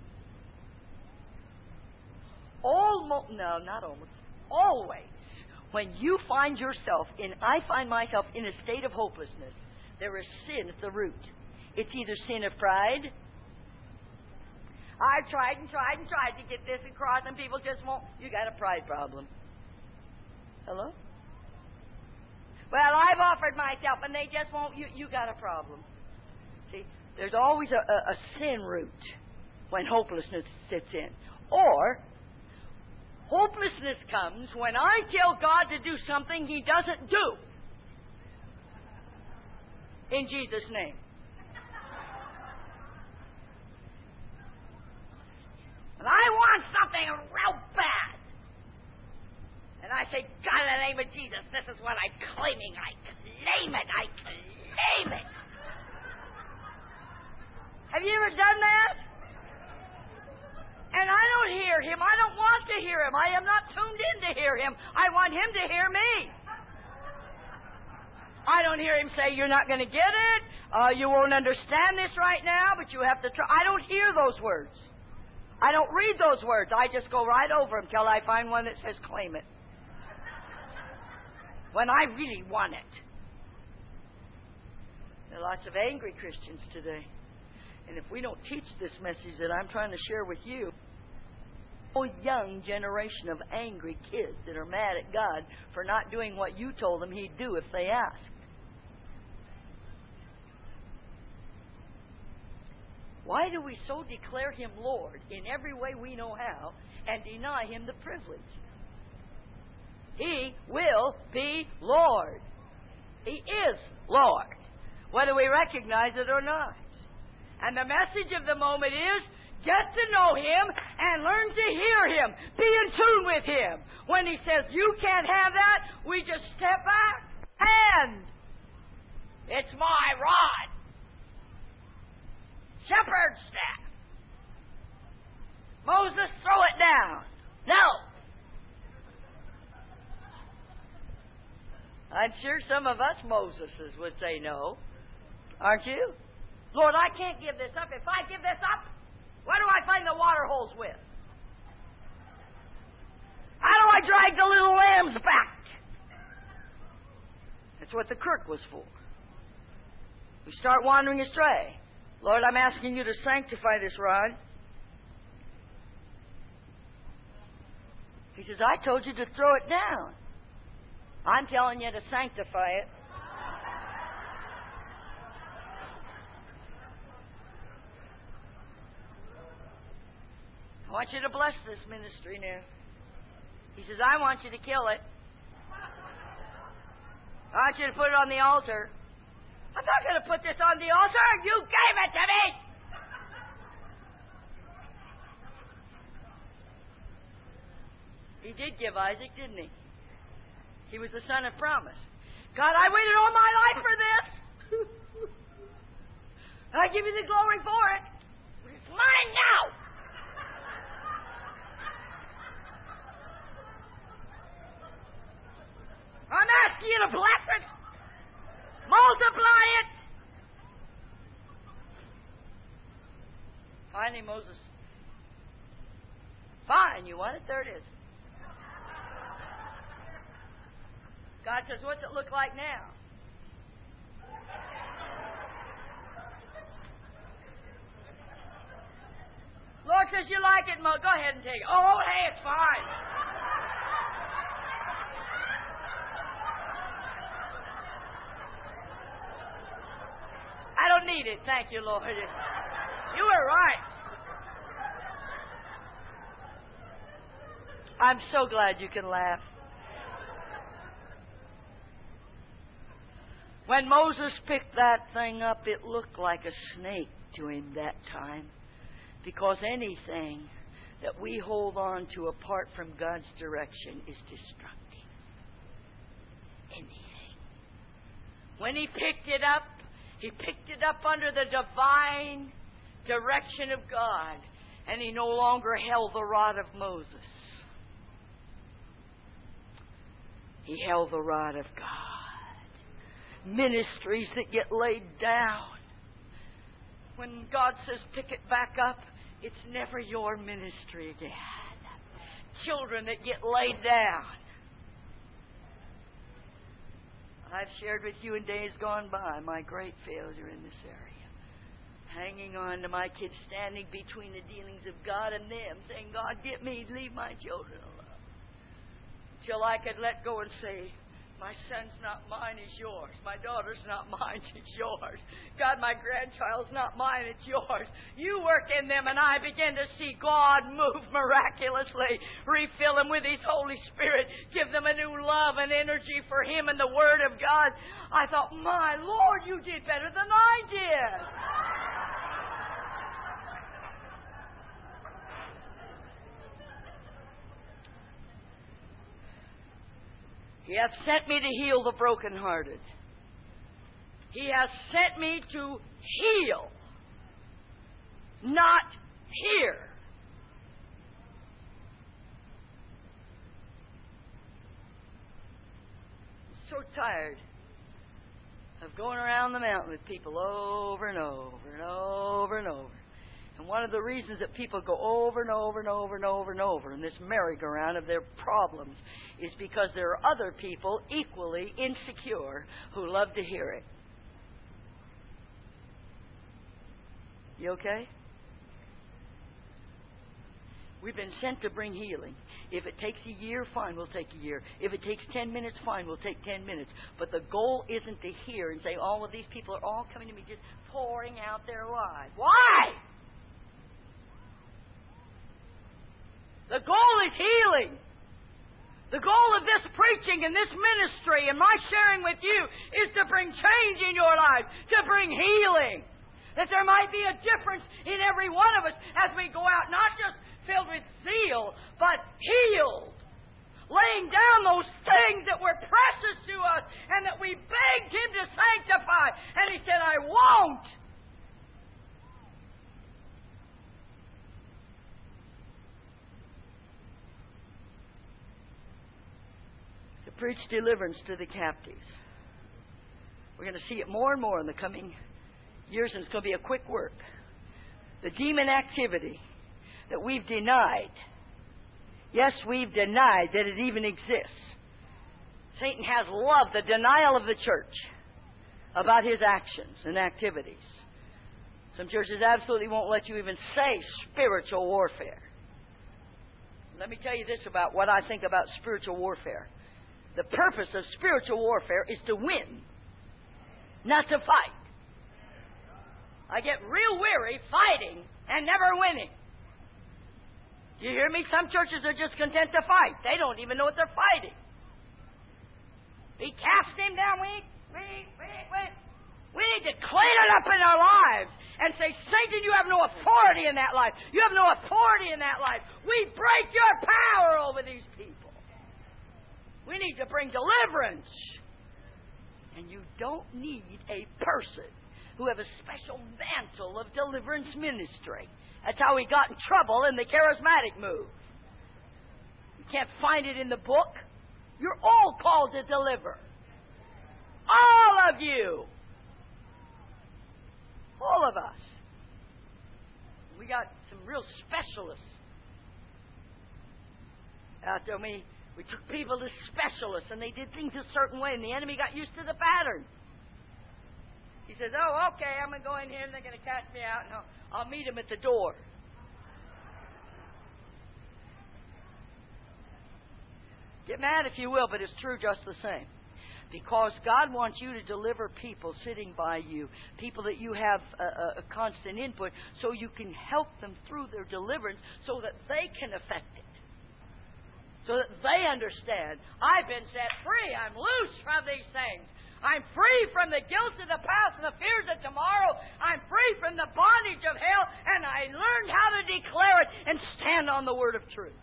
Always, when you find yourself I find myself in a state of hopelessness, there is sin at the root. It's either sin of pride. I've tried and tried and tried to get this across, and people just won't. You got a pride problem. Hello? Well, I've offered myself, and they just won't. You got a problem. See, there's always a sin root when hopelessness sits in. Or, hopelessness comes when I tell God to do something He doesn't do. In Jesus' name. And I want something real bad. And I say, God, in the name of Jesus, this is what I'm claiming. I claim it. I claim it. Have you ever done that? And I don't hear Him. I don't want to hear Him. I am not tuned in to hear Him. I want Him to hear me. I don't hear Him say, you're not going to get it. You won't understand this right now, but you have to try. I don't hear those words. I don't read those words. I just go right over them till I find one that says, claim it. When I really want it. There are lots of angry Christians today. And if we don't teach this message that I'm trying to share with you, a whole young generation of angry kids that are mad at God for not doing what you told them He'd do if they asked. Why do we so declare Him Lord in every way we know how and deny Him the privilege? He will be Lord. He is Lord, whether we recognize it or not. And the message of the moment is, get to know Him and learn to hear Him. Be in tune with Him. When He says, you can't have that, we just step back and sure some of us Moseses would say no. Aren't you? Lord, I can't give this up. If I give this up, what do I find the water holes with? How do I drag the little lambs back? That's what the crook was for. We start wandering astray. Lord, I'm asking you to sanctify this rod. He says, I told you to throw it down. I'm telling you to sanctify it. I want you to bless this ministry now. He says, I want you to kill it. I want you to put it on the altar. I'm not going to put this on the altar. You gave it to me. He did give Isaac, didn't he? He was the son of promise. God, I waited all my life for this. I give you the glory for it. It's mine now. I'm asking you to bless it. Multiply it. Finally, Moses. Fine, you want it? There it is. God says, what's it look like now? Lord says, you like it, Mo. Go ahead and take it. Oh, hey, it's fine. I don't need it. Thank you, Lord. You were right. I'm so glad you can laugh. When Moses picked that thing up, it looked like a snake to him that time. Because anything that we hold on to apart from God's direction is destructive. Anything. When he picked it up under the divine direction of God, and he no longer held the rod of Moses. He held the rod of God. Ministries that get laid down. When God says pick it back up, it's never your ministry again. Children that get laid down. I've shared with you in days gone by my great failure in this area. Hanging on to my kids, standing between the dealings of God and them, saying, God, get me, leave my children alone. Till I could let go and say, my son's not mine, he's yours. My daughter's not mine, it's yours. God, my grandchild's not mine, it's yours. You work in them, and I begin to see God move miraculously. Refill them with His Holy Spirit. Give them a new love and energy for Him and the Word of God. I thought, my Lord, you did better than I did. He hath sent me to heal the brokenhearted. He hath sent me to heal, not hear. I'm so tired of going around the mountain with people over and over and over and over. And one of the reasons that people go over and over and over and over and over in this merry-go-round of their problems is because there are other people equally insecure who love to hear it. You okay? We've been sent to bring healing. If it takes a year, fine, we'll take a year. If it takes 10 minutes, fine, we'll take 10 minutes. But the goal isn't to hear and say, all of these people are all coming to me just pouring out their lives. Why? The goal is healing. The goal of this preaching and this ministry and my sharing with you is to bring change in your life, to bring healing. That there might be a difference in every one of us as we go out, not just filled with zeal, but healed. Laying down those things that were precious to us and that we begged Him to sanctify. And He said, I won't. Preach deliverance to the captives. We're going to see it more and more in the coming years, and it's going to be a quick work. The demon activity that we've denied. Yes, we've denied that it even exists. Satan has loved the denial of the church about his actions and activities. Some churches absolutely won't let you even say spiritual warfare. Let me tell you this about what I think about spiritual warfare. The purpose of spiritual warfare is to win, not to fight. I get real weary fighting and never winning. You hear me? Some churches are just content to fight. They don't even know what they're fighting. We cast him down. We need to clean it up in our lives and say, Satan, you have no authority in that life. You have no authority in that life. We break your power over these people. We need to bring deliverance. And you don't need a person who have a special mantle of deliverance ministry. That's how he got in trouble in the charismatic move. You can't find it in the book. You're all called to deliver. All of you. All of us. We got some real specialists out there. We took people to specialists, and they did things a certain way, and the enemy got used to the pattern. He says, oh, okay, I'm going to go in here, and they're going to cast me out, and I'll meet them at the door. Get mad if you will, but it's true just the same. Because God wants you to deliver people sitting by you, people that you have a constant input, so you can help them through their deliverance so that they can affect it. So that they understand, I've been set free, I'm loose from these things. I'm free from the guilt of the past and the fears of tomorrow. I'm free from the bondage of hell, and I learned how to declare it and stand on the word of truth.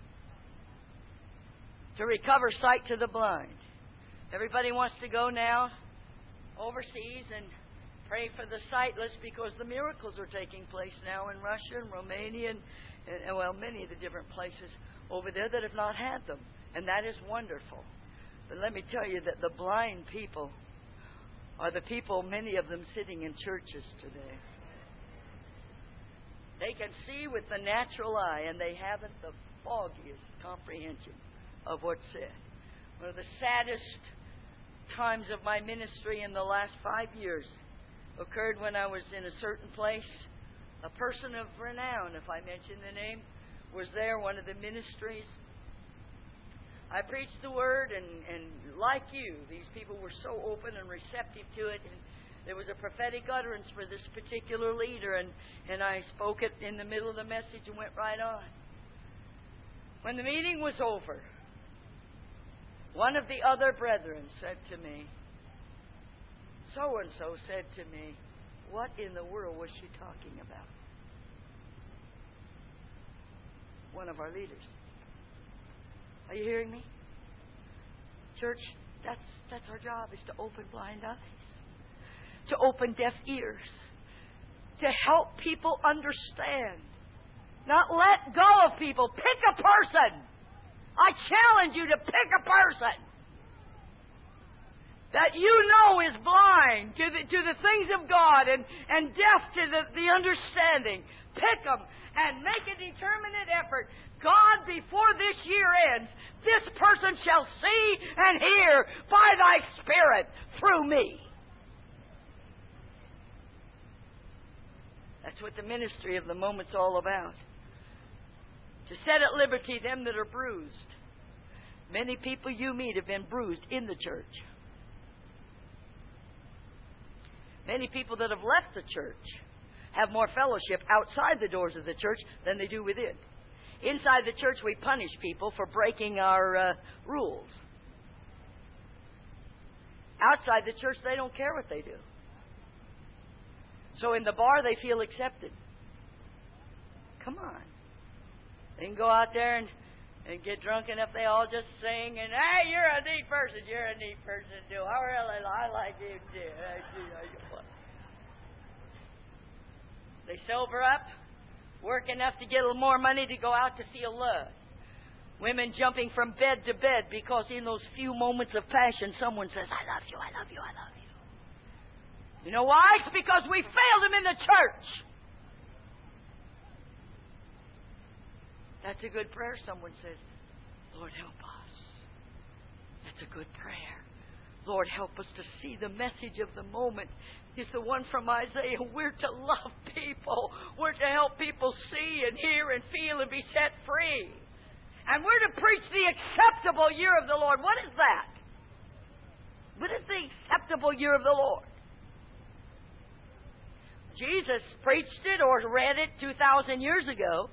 To recover sight to the blind. Everybody wants to go now overseas and pray for the sightless because the miracles are taking place now in Russia and Romania and many of the different places over there that have not had them. And that is wonderful. But let me tell you that the blind people are the people, many of them sitting in churches today. They can see with the natural eye, and they haven't the foggiest comprehension of what's said. One of the saddest times of my ministry in the last 5 years occurred when I was in a certain place. A person of renown, if I mention the name, was there, one of the ministries. I preached the word, and like you, these people were so open and receptive to it, and there was a prophetic utterance for this particular leader, and I spoke it in the middle of the message and went right on. When the meeting was over, one of the other brethren said to me, so-and-so said to me, what in the world was she talking about? One of our leaders. Are you hearing me? Church, that's our job, is to open blind eyes, to open deaf ears, to help people understand. Not let go of people. Pick a person. I challenge you to pick a person that you know is blind to the things of God and deaf to the understanding. Pick them and make a determinate effort. God, before this year ends, this person shall see and hear by thy Spirit through me. That's what the ministry of the moment's all about. To set at liberty them that are bruised. Many people you meet have been bruised in the church. Many people that have left the church have more fellowship outside the doors of the church than they do within. Inside the church, we punish people for breaking our rules. Outside the church, they don't care what they do. So in the bar, they feel accepted. Come on. They can go out there and get drunk enough, they all just sing, and, hey, you're a neat person. You're a neat person, too. I like you, too. They sober up, work enough to get a little more money to go out to feel love. Women jumping from bed to bed because in those few moments of passion, someone says, I love you, I love you, I love you. You know why? It's because we failed Him in the church. That's a good prayer, someone says. Lord, help us. That's a good prayer. Lord, help us to see the message of the moment. Is the one from Isaiah. We're to love people. We're to help people see and hear and feel and be set free. And we're to preach the acceptable year of the Lord. What is that? What is the acceptable year of the Lord? Jesus preached it or read it 2,000 years ago.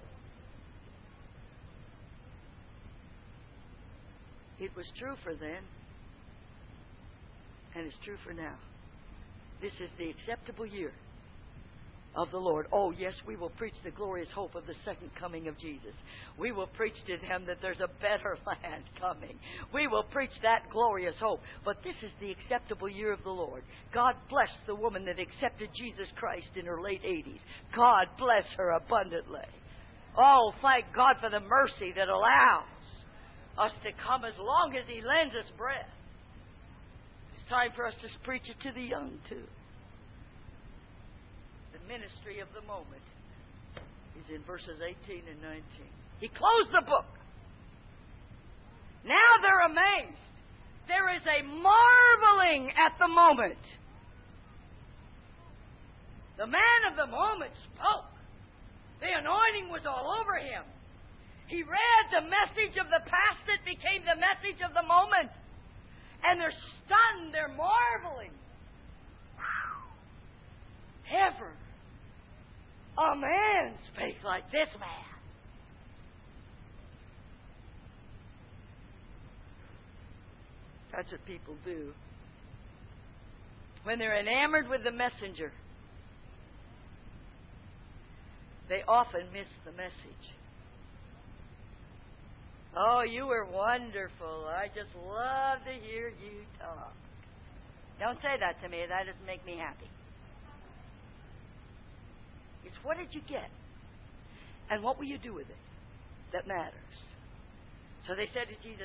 It was true for then. And it's true for now. This is the acceptable year of the Lord. Oh, yes, we will preach the glorious hope of the second coming of Jesus. We will preach to them that there's a better land coming. We will preach that glorious hope. But this is the acceptable year of the Lord. God bless the woman that accepted Jesus Christ in her late 80s. God bless her abundantly. Oh, thank God for the mercy that allows us to come as long as He lends us breath. Time for us to preach it to the young too. The ministry of the moment is in verses 18 and 19. He closed the book. Now they're amazed. There is a marveling at the moment. The man of the moment spoke. The anointing was all over him. He read the message of the past that became the message of the moment. And they're stunned. They're marveling. Wow. Ever a man spake like this man. That's what people do. When they're enamored with the messenger, they often miss the message. Oh, you were wonderful. I just love to hear you talk. Don't say that to me. That doesn't make me happy. It's what did you get? And what will you do with it that matters? So they said to Jesus,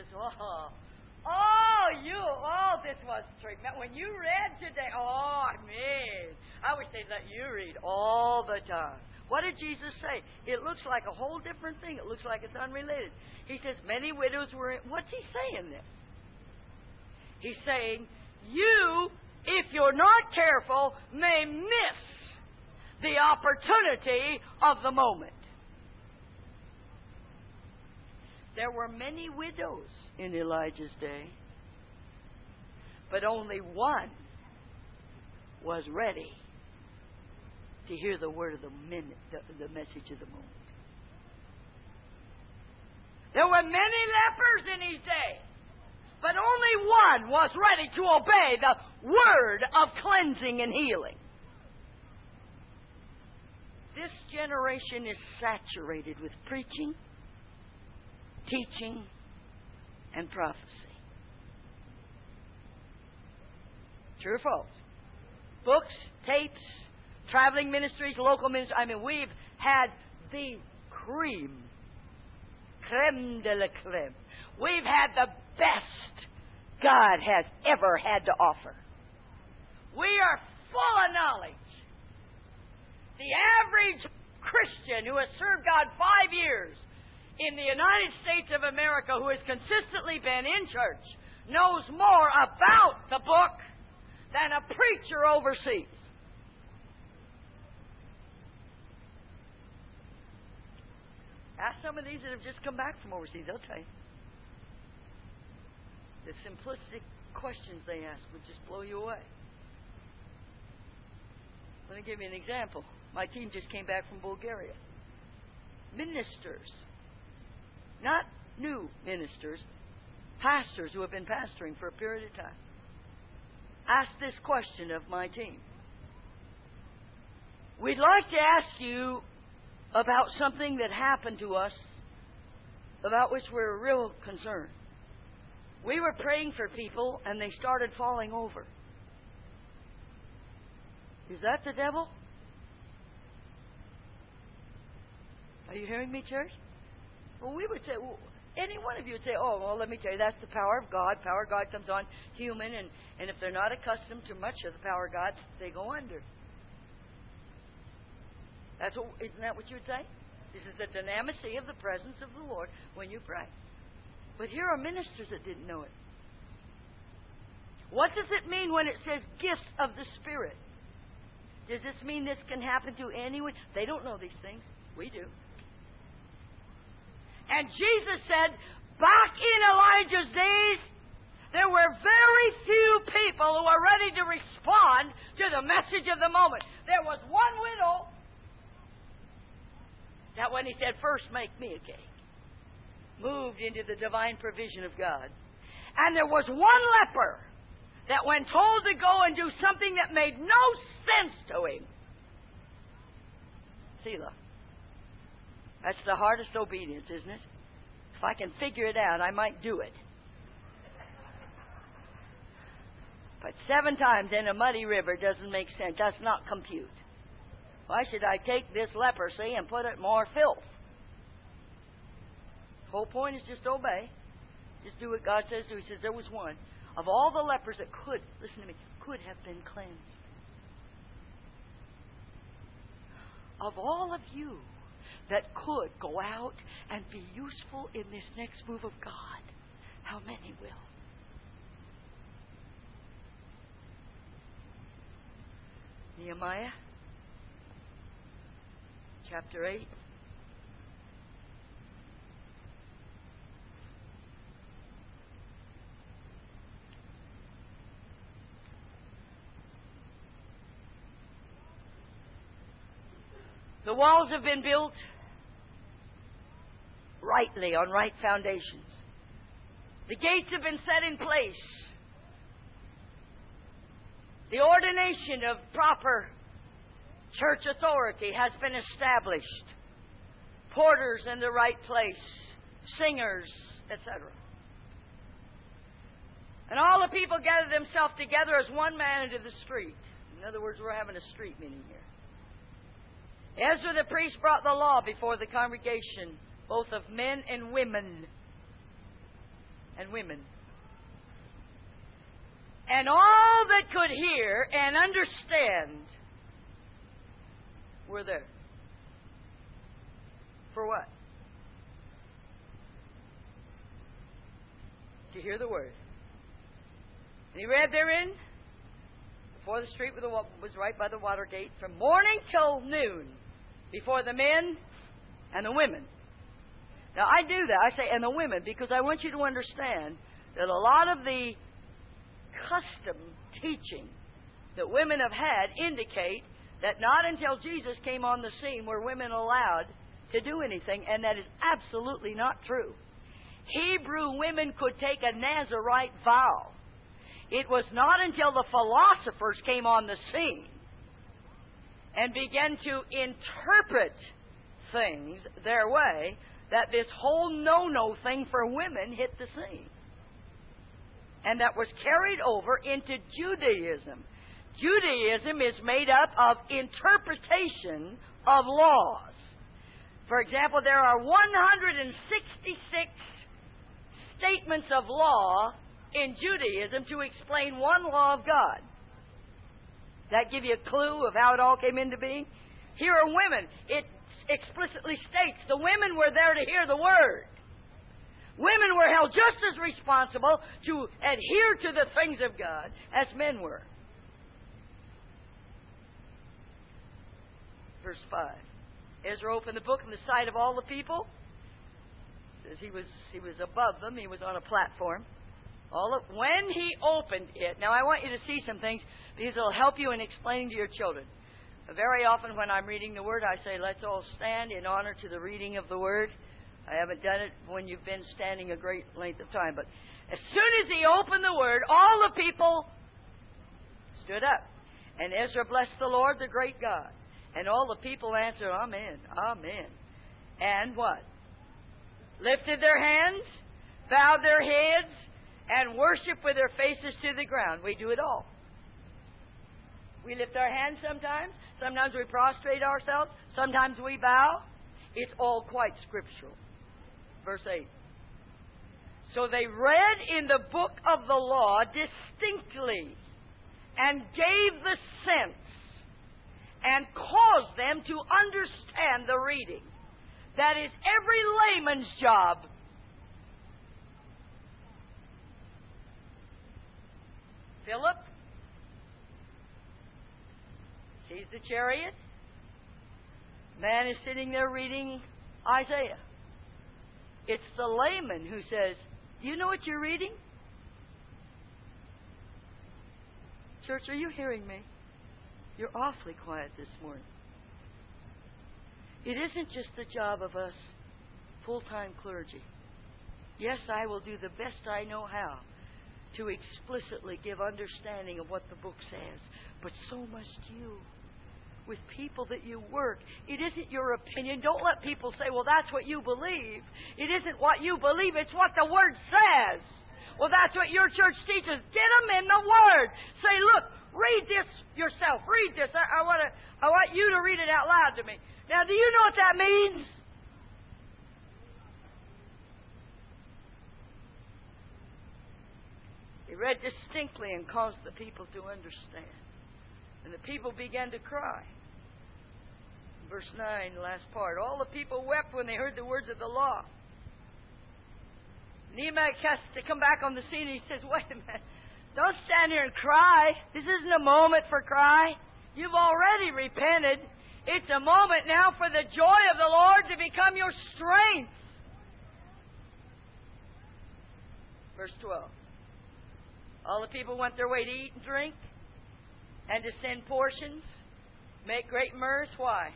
this was tremendous. When you read today, I wish they'd let you read all the time. What did Jesus say? It looks like a whole different thing. It looks like it's unrelated. He says, many widows were in. What's he saying there? He's saying, you, if you're not careful, may miss the opportunity of the moment. There were many widows in Elijah's day, but only one was ready to hear the word of the message of the moment. There were many lepers in his day, but only one was ready to obey the word of cleansing and healing. This generation is saturated with preaching, teaching, and prophecy. True or false? Books, tapes, traveling ministries, local ministries. We've had the creme de la creme. We've had the best God has ever had to offer. We are full of knowledge. The average Christian who has served God 5 years in the United States of America, who has consistently been in church, knows more about the book than a preacher overseas. Ask some of these that have just come back from overseas. They'll tell you. The simplistic questions they ask would just blow you away. Let me give you an example. My team just came back from Bulgaria. Ministers, not new ministers, pastors who have been pastoring for a period of time, asked this question of my team. We'd like to ask you about something that happened to us about which we're real concerned. We were praying for people and they started falling over. Is that the devil? Are you hearing me, church? Well, we would say, Any one of you would say, oh, well, let me tell you, that's the power of God. Power of God comes on human, and if they're not accustomed to much of the power of God, they go under. Isn't that what you would say? This is the dynamisty of the presence of the Lord when you pray. But here are ministers that didn't know it. What does it mean when it says gifts of the Spirit? Does this mean this can happen to anyone? They don't know these things. We do. And Jesus said, back in Elijah's days, there were very few people who were ready to respond to the message of the moment. There was one widow that when he said, first make me a cake, moved into the divine provision of God. And there was one leper that when told to go and do something that made no sense to him, Selah. That's the hardest obedience, isn't it? If I can figure it out, I might do it. But 7 times in a muddy river doesn't make sense. Does not compute. Why should I take this leprosy and put it more filth? The whole point is just obey. Just do what God says do. He says there was one of all the lepers that could, listen to me, could have been cleansed. Of all of you that could go out and be useful in this next move of God, how many will? Nehemiah chapter 8. The walls have been built rightly on right foundations. The gates have been set in place. The ordination of proper church authority has been established. Porters in the right place, singers, etc. And all the people gather themselves together as one man into the street. In other words, we're having a street meeting here. Ezra the priest brought the law before the congregation, both of men and women. And women. And all that could hear and understand were there. For what? To hear the word. And he read therein, before the street was right by the water gate, from morning till noon, before the men and the women. Now, I do that. I say, and the women, because I want you to understand that a lot of the custom teaching that women have had indicate that not until Jesus came on the scene were women allowed to do anything, and that is absolutely not true. Hebrew women could take a Nazirite vow. It was not until the philosophers came on the scene and began to interpret things their way that this whole no-no thing for women hit the scene. And that was carried over into Judaism. Judaism is made up of interpretation of laws. For example, there are 166 statements of law in Judaism to explain one law of God. That give you a clue of how it all came into being? Here are women. It explicitly states the women were there to hear the word. Women were held just as responsible to adhere to the things of God as men were. Verse 5. Ezra opened the book in the sight of all the people. It says he was above them. He was on a platform. When he opened it, now I want you to see some things because it'll help you in explaining to your children. Very often when I'm reading the Word, I say, let's all stand in honor to the reading of the Word. I haven't done it when you've been standing a great length of time. But as soon as he opened the Word, all the people stood up. And Ezra blessed the Lord, the great God. And all the people answered, Amen, Amen. And what? Lifted their hands, bowed their heads, and worship with their faces to the ground. We do it all. We lift our hands sometimes. Sometimes we prostrate ourselves. Sometimes we bow. It's all quite scriptural. Verse 8. So they read in the book of the law distinctly and gave the sense and caused them to understand the reading. That is every layman's job. Philip sees the chariot. Man is sitting there reading Isaiah. It's the layman who says, "Do you know what you're reading?" Church, are you hearing me? You're awfully quiet this morning. It isn't just the job of us full-time clergy. Yes, I will do the best I know how to explicitly give understanding of what the book says, but so must you. With people that you work, it isn't your opinion. Don't let people say, "Well, that's what you believe." It isn't what you believe, it's what the Word says. Well, that's what your church teaches. Get them in the Word. Say, "Look, read this yourself. Read this. I want you to read it out loud to me." Now, do you know what that means? He read distinctly and caused the people to understand. And the people began to cry. Verse 9, the last part. All the people wept when they heard the words of the law. Nehemiah has to come back on the scene and he says, "Wait a minute. Don't stand here and cry. This isn't a moment for cry. You've already repented. It's a moment now for the joy of the Lord to become your strength." Verse 12. All the people went their way to eat and drink and to send portions, make great mirth. Why?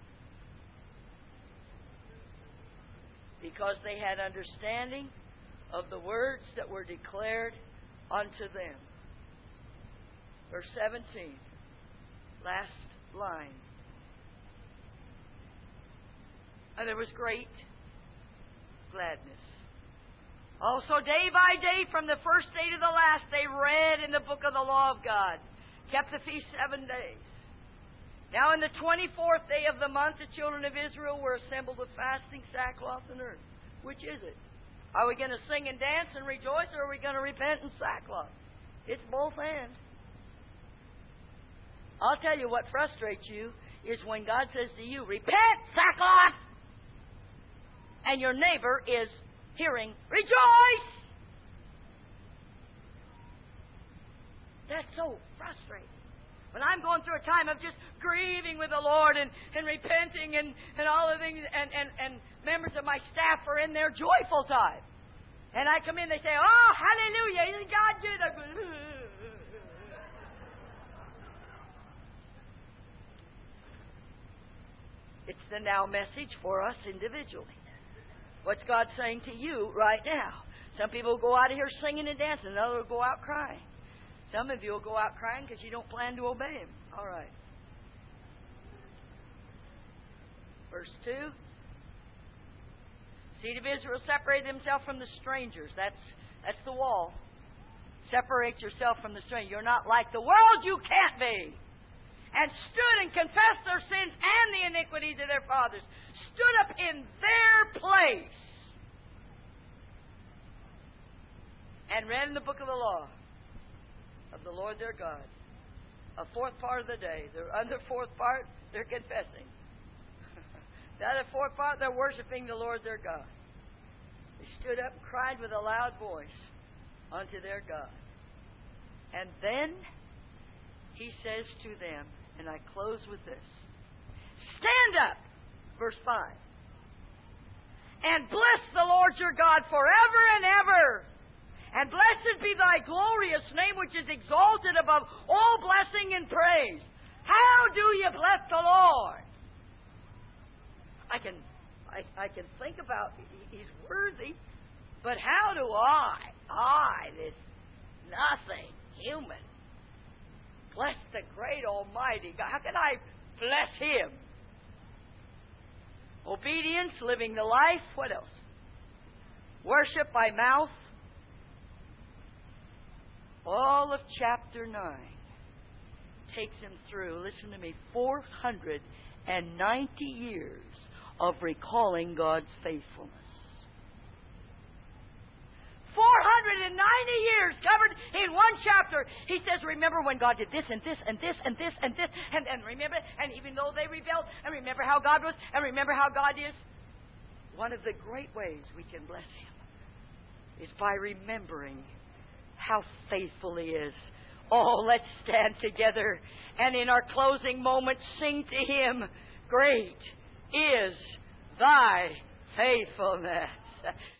Because they had understanding of the words that were declared unto them. Verse 17, last line. And there was great gladness. Also, day by day, from the first day to the last, they read in the book of the law of God. Kept the feast 7 days. Now in the 24th day of the month, the children of Israel were assembled with fasting, sackcloth, and earth. Which is it? Are we going to sing and dance and rejoice, or are we going to repent in sackcloth? It's both ends. I'll tell you what frustrates you is when God says to you, "Repent, sackcloth!" and your neighbor is hearing, "Rejoice!" That's so frustrating. When I'm going through a time of just grieving with the Lord and repenting and all the things, and members of my staff are in their joyful time. And I come in, they say, "Oh, hallelujah, God did a..." It's the now message for us individually. What's God saying to you right now? Some people will go out of here singing and dancing, and others will go out crying. Some of you will go out crying because you don't plan to obey Him. All right. Verse 2. Seed of Israel separated themselves from the strangers. That's the wall. Separate yourself from the stranger. You're not like the world. You can't be. And stood and confessed their sins and the iniquities of their fathers. Stood up in their place. And read in the book of the law of the Lord their God. A fourth part of the day. The other fourth part, they're confessing. The other fourth part, they're worshiping the Lord their God. They stood up and cried with a loud voice unto their God. And then He says to them, and I close with this, "Stand up," verse 5, "and bless the Lord your God forever and ever. And blessed be thy glorious name, which is exalted above all blessing and praise." How do you bless the Lord? I can think about He's worthy, but how do I, this nothing human, bless the great Almighty God? How can I bless Him? Obedience, living the life. What else? Worship by mouth. All of chapter 9 takes him through, listen to me, 490 years of recalling God's faithfulness. years covered in one chapter. He says, remember when God did this and this and this and this and this, and remember, and even though they rebelled, and remember how God was, and remember how God is. One of the great ways we can bless Him is by remembering how faithful He is. Oh, let's stand together and in our closing moments sing to Him, great is Thy faithfulness.